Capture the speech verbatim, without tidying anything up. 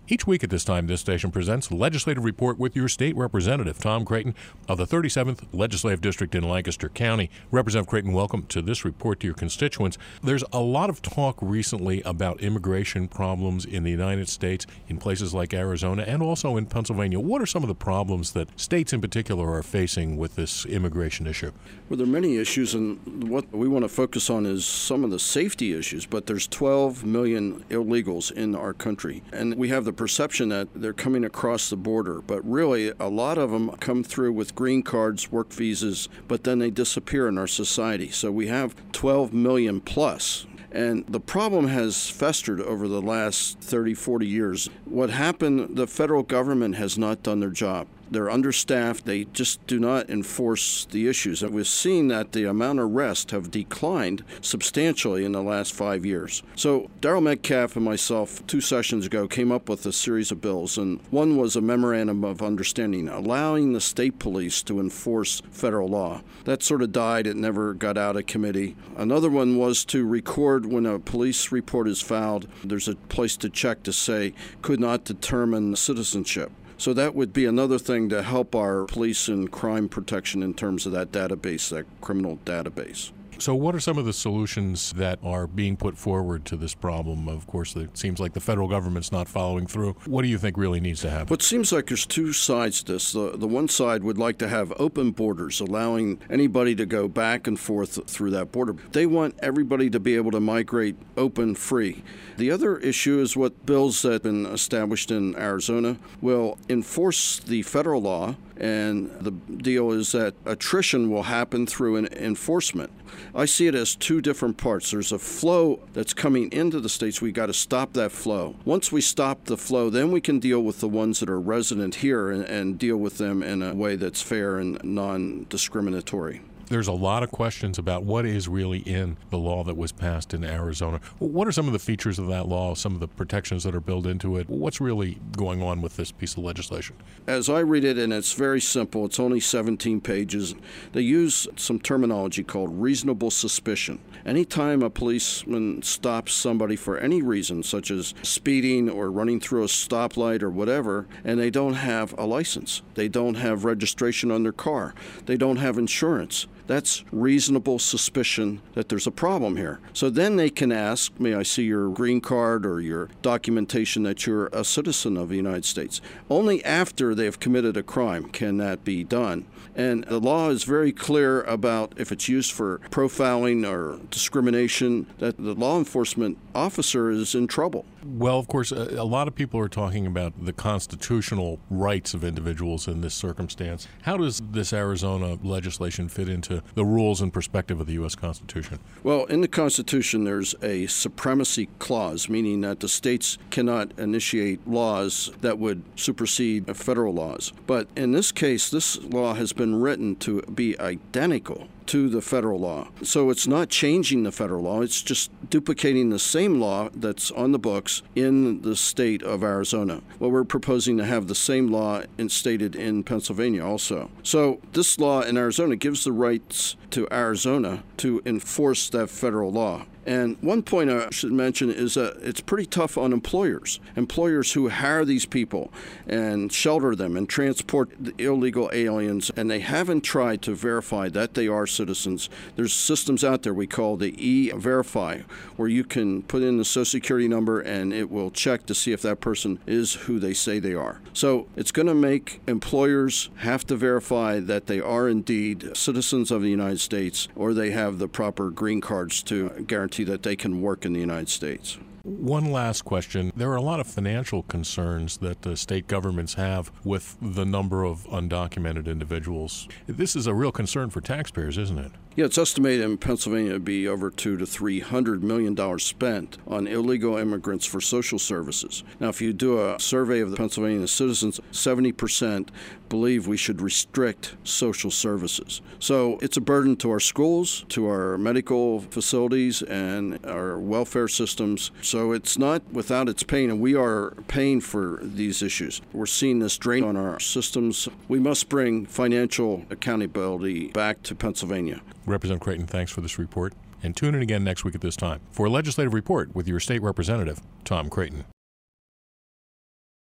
Each week at this time, this station presents Legislative Report with your state representative, Tom Creighton of the thirty-seventh Legislative District in Lancaster County. Representative Creighton, welcome to this report to your constituents. There's a lot of talk recently about immigration problems in the United States, in places like Arizona and also in Pennsylvania. What are some of the problems that states in particular are facing with this immigration issue? Well, there are many issues, and what we want to focus on is some of the safety issues, but there's twelve million illegals in our country, and we have the perception that they're coming across the border, but really a lot of them come through with green cards, work visas, but then they disappear in our society. So we have twelve million plus. And the problem has festered over the last thirty, forty years. What happened, the federal government has not done their job. They're understaffed. They just do not enforce the issues. And we've seen that the amount of arrests have declined substantially in the last five years. So Darrell Metcalfe and myself, two sessions ago, came up with a series of bills. And one was a memorandum of understanding, allowing the state police to enforce federal law. That sort of died. It never got out of committee. Another one was to record when a police report is filed. There's a place to check to say, could not determine citizenship. So that would be another thing to help our police and crime protection in terms of that database, that criminal database. So what are some of the solutions that are being put forward to this problem? Of course, it seems like the federal government's not following through. What do you think really needs to happen? Well, it seems like there's two sides to this. The, the one side would like to have open borders, allowing anybody to go back and forth through that border. They want everybody to be able to migrate open, free. The other issue is what bills that have been established in Arizona will enforce the federal law. And the deal is that attrition will happen through an enforcement. I see it as two different parts. There's a flow that's coming into the states. We got to stop that flow. Once we stop the flow, then we can deal with the ones that are resident here and, and deal with them in a way that's fair and non-discriminatory. There's a lot of questions about what is really in the law that was passed in Arizona. What are some of the features of that law, some of the protections that are built into it? What's really going on with this piece of legislation? As I read it, and it's very simple, it's only seventeen pages, they use some terminology called reasonable suspicion. Anytime a policeman stops somebody for any reason, such as speeding or running through a stoplight or whatever, and they don't have a license, they don't have registration on their car, they don't have insurance, that's reasonable suspicion that there's a problem here. So then they can ask, may I see your green card or your documentation that you're a citizen of the United States? Only after they've committed a crime can that be done. And the law is very clear about if it's used for profiling or discrimination, that the law enforcement officer is in trouble. Well, of course, a, a lot of people are talking about the constitutional rights of individuals in this circumstance. How does this Arizona legislation fit into the rules and perspective of the U S Constitution? Well, in the Constitution, there's a supremacy clause, meaning that the states cannot initiate laws that would supersede federal laws. But in this case, this law has been written to be identical to the federal law. So it's not changing the federal law, it's just duplicating the same law that's on the books in the state of Arizona. Well, we're proposing to have the same law instated in Pennsylvania also. So this law in Arizona gives the rights to Arizona to enforce that federal law. And one point I should mention is that it's pretty tough on employers. Employers who hire these people and shelter them and transport the illegal aliens, and they haven't tried to verify that they are citizens. There's systems out there we call the E-Verify, where you can put in the Social Security number and it will check to see if that person is who they say they are. So it's going to make employers have to verify that they are indeed citizens of the United States, or they have the proper green cards to guarantee that they can work in the United States. One last question. There are a lot of financial concerns that the state governments have with the number of undocumented individuals. This is a real concern for taxpayers, isn't it? Yeah, it's estimated in Pennsylvania to be over two to three hundred million dollars spent on illegal immigrants for social services. Now, if you do a survey of the Pennsylvania citizens, seventy percent believe we should restrict social services. So it's a burden to our schools, to our medical facilities, and our welfare systems. So it's not without its pain, and we are paying for these issues. We're seeing this drain on our systems. We must bring financial accountability back to Pennsylvania. Representative Creighton, thanks for this report. And tune in again next week at this time for a legislative report with your state representative, Tom Creighton.